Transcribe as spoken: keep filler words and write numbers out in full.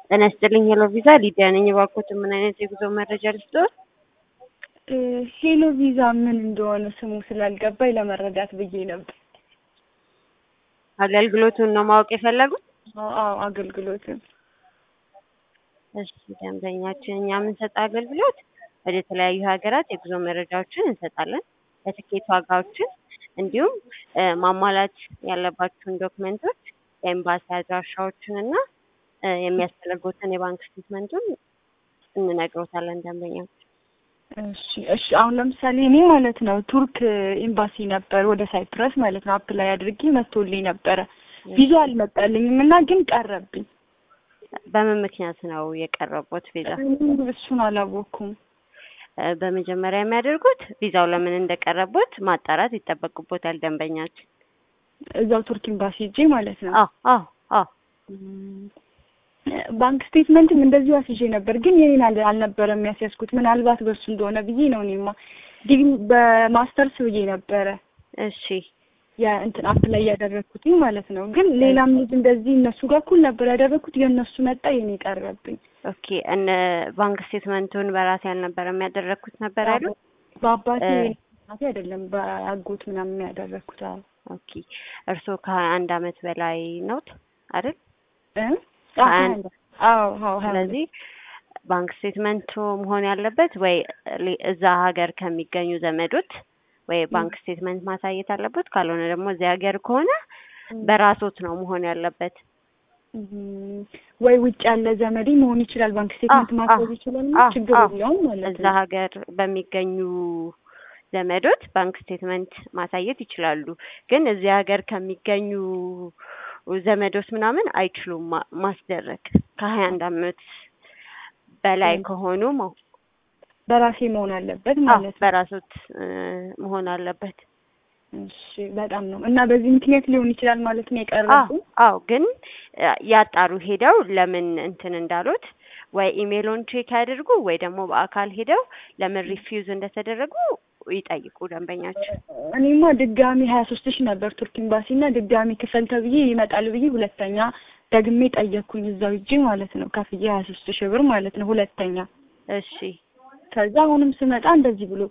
ጤና ይስጥልኝ ሄሎ ቪዛ ሊዲያ ነኝ። እባክዎት ምን አይነት የጉዞ መረጃ ልስጥዎት? ሄሎ ቪዛ ምን እንደሆነ ስሙ ስላልገባኝ ለመረዳት ብዬ ነበር። አገልግሎቱን ነው ማወቅ የፈለጉት? አዎ አገልግሎቱን። እሺ ደንበኛችን እኛ የምንሰጠው አገልግሎት ወደ ተለያዩ ሀገራት የጉዞ መረጃዎችን እንሰጣለን። የትኬት ዋጋዎችን እንዲሁም ማሟላት ያለባቸውን ዶክመንቶች የኤምባሲ አድራሻዎችን እና የሚያስፈልጉትን የባንክ ስቴትመንቱን እንነግሮታለን ደንበኛችን። እሺ እሺ አሁን ለምሳሌ እኔ ማለት ነው ቱርክ ኤምባሲ ነበር ወደ ሳይፕረስ ማለት ነው አፕላይ አድርጌ መጥቶልኝ ነበረ። ቪዛ አልመጣልኝም እና ግን ቀረብኝ። በምን ምክንያት ነው የቀረበው ቪዛ? እሱን አላወኩም። በመጀመሪያ የሚያደርጉት ቪዛው ለምን እንደቀረበው ማጣራት ይጠበቅቦታል ደንበኛችን። እዛው ቱርክ ኤምባሲ ሄጄ ማለት ነው። አዎ አዎ አዎ። ባንክ ስቴትመንትም እንደዚሁ አስይዤ ነበር ግን የኔን አልነበረም ያስያዝኩት። ምናልባት በሱ እንደሆነ ብዬ ነው እኔማ ዲግሪ በማስተርስ ብዬ ነበረ። እሺ ያ እንትን አፕላይ ያደረኩት ማለት ነው። ግን ሌላም ልጅ እንደዚህ እነሱ ጋር እኩል ነበር ያደረኩት። የእነሱ መጣ የኔ ቀረብኝ። ኦኬ እነ ባንክ ስቴትመንቱን በራሴ አልነበረም ያደረኩት ነበር አይደል? በአባቴ እናቴ አይደለም በአጎት ምናምን ያደረኩት። አዎ ኦኬ እርስዎ ከአንድ አመት በላይ ነውት አይደል? እ አዎ አዎ። ስለዚህ ባንክ ስቴትመንቱ መሆን ያለበት ወይ እዛ ሀገር ከሚገኙ ዘመዶት ወይ ባንክ ስቴትመንት ማሳየት አለበት። ካልሆነ ደግሞ እዚህ ሀገር ከሆነ በራሶት ነው መሆን ያለበት። ወይ ውጭ ያለ ዘመዴ መሆን ይችላል ባንክ ስቴትመንት ማሳየት ይችላል። ችግር የለውም ማለት ነው። እዛ ሀገር በሚገኙ ዘመዶት ባንክ ስቴትመንት ማሳየት ይችላሉ። ግን እዚህ ሀገር ከሚገኙ ዘመዶት ምናምን አይችሉም ማስደረግ። ከሀያ አንድ አመት በላይ ከሆኑ በራሴ መሆን አለበት ማለት ነው። በራሶት መሆን አለበት። እሺ በጣም ነው። እና በዚህ ምክንያት ሊሆን ይችላል ማለት ነው የቀረበው? አዎ ግን ያጣሩ ሄደው ለምን እንትን እንዳሉት ወይ ኢሜሉን ቼክ ያድርጉ ወይ ደግሞ በአካል ሄደው ለምን ሪፊውዝ እንደተደረጉ ይጠይቁ ደንበኛቸው። እኔማ ድጋሚ ሀያ ሶስት ሺህ ነበር ቱርክ ኤምባሲና ድጋሚ ክፈል ተብዬ ይመጣል ብዬ ሁለተኛ ደግሜ ጠየቅኩኝ እዛው ሂጄ ማለት ነው። ከፍዬ ሀያ ሶስት ሺህ ብር ማለት ነው ሁለተኛ። እሺ ከዛ አሁንም ስመጣ እንደዚህ ብሎ